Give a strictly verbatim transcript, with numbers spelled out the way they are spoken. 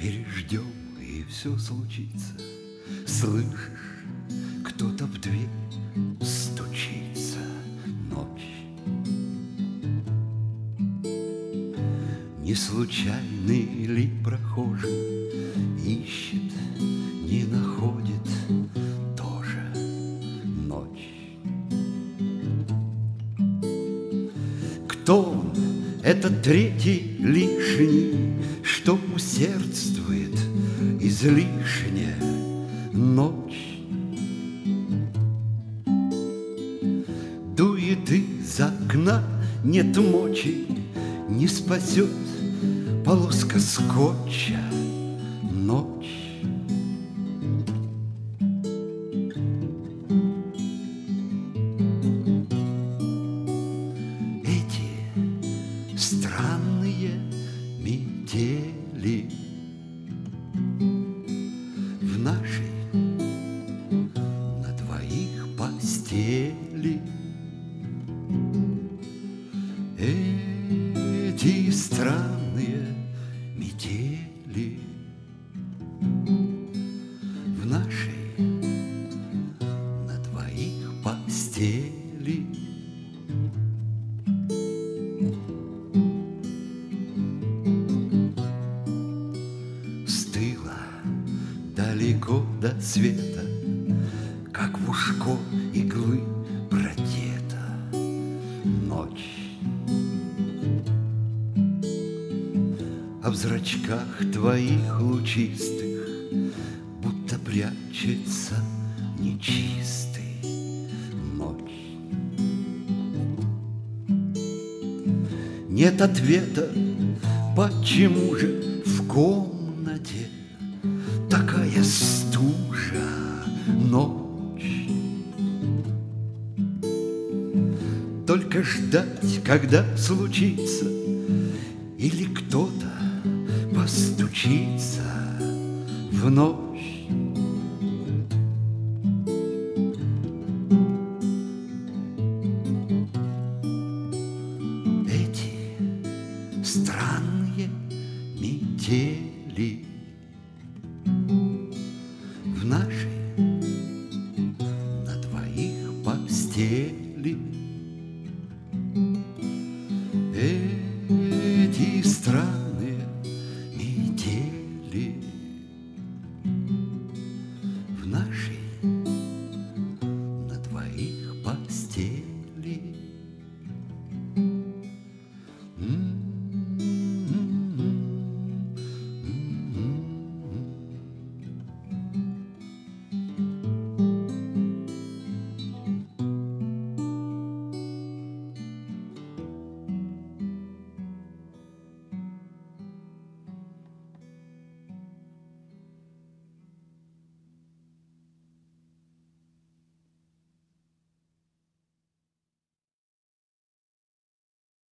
переждем, и все случится. Слышишь, кто-то в дверь стучится. Ночь. Не случайный ли прохожий ищет, не находит, тоже ночь. Кто он, этот третий лишний, что усердствует излишне? Ночь. Дует из окна, нет мочи, не спасет полоска скотча. Ночь. Эти странные метели в нашей на двоих постели. Эти странные метели в нашей на двоих постели. Стыла далеко до света, как в ушко иглы продета. Ночь. А в зрачках твоих лучистых будто прячется нечистый. Ночь. Нет ответа, почему же в комнате такая стужа. Ночь. Только ждать, когда случится, или кто-то постучится в ночь. Эти странные метели